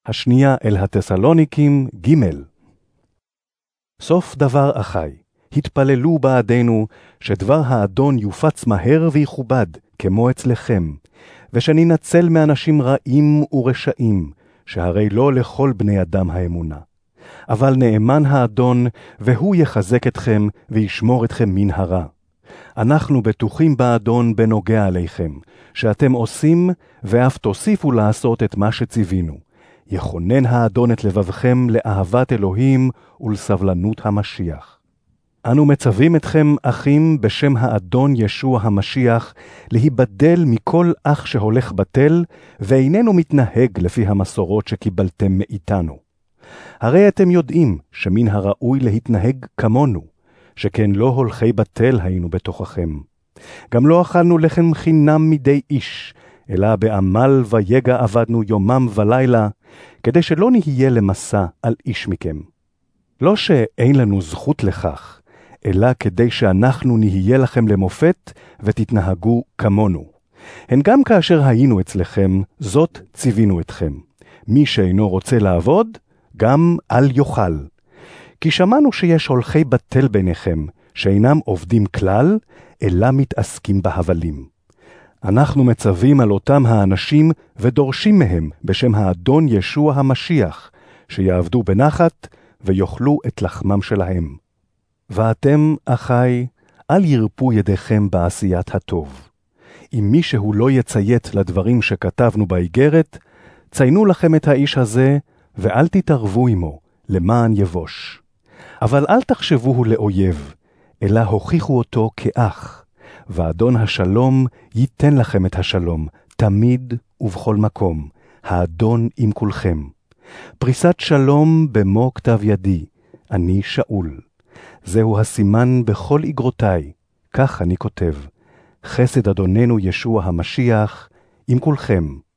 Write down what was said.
השנייה אל התסלוניקים ג'. סוף דבר אחי, התפללו בעדנו שדבר האדון יופץ מהר ויכובד כמו אצלכם, ושננצל מאנשים רעים ורשעים, שהרי לא לכל בני אדם האמונה. אבל נאמן האדון, והוא יחזק אתכם וישמור אתכם מן הרע. אנחנו בטוחים באדון בנוגע עליכם, שאתם עושים ואף תוסיפו לעשות את מה שציווינו. יכונן האדון את לבבכם לאהבת אלוהים ולסבלנות המשיח. אנו מצווים אתכם, אחים, בשם האדון ישוע המשיח, להיבדל מכל אח שהולך בטל, ואיננו מתנהג לפי המסורות שקיבלתם מאיתנו. הרי אתם יודעים שמן הראוי להתנהג כמונו, שכן לא הולכי בטל היינו בתוככם. גם לא אכלנו לחם חינם מדי איש, אלא בעמל ויגע עבדנו יומם ולילה, כדי שלא נהיה למסע על איש מכם. לא שאין לנו זכות לכך, אלא כדי שאנחנו נהיה לכם למופת ותתנהגו כמונו. הן גם כאשר היינו אצלכם, זאת ציווינו אתכם. מי שאינו רוצה לעבוד, גם אל יאכל. כי שמענו שיש הולכי בטל ביניכם, שאינם עובדים כלל, אלא מתעסקים בהבלים. אנחנו מצווים על אותם האנשים ודורשים מהם בשם האדון ישוע המשיח, שיעבדו בנחת ויאכלו את לחמם שלהם. ואתם, אחי, אל ירפו ידיכם בעשיית הטוב. אם מישהו לא יציית לדברים שכתבנו באיגרת, ציינו לכם את האיש הזה, ואל תתערבו עמו, למען יבוש. אבל אל תחשבוהו לאויב, אלא הוכיחו אותו כאח, ואדון השלום ייתן לכם את השלום, תמיד ובכל מקום, האדון עם כולכם. פריסת שלום במו כתב ידי, אני שאול. זהו הסימן בכל איגרותיי, כך אני כותב. חסד אדוננו ישוע המשיח עם כולכם.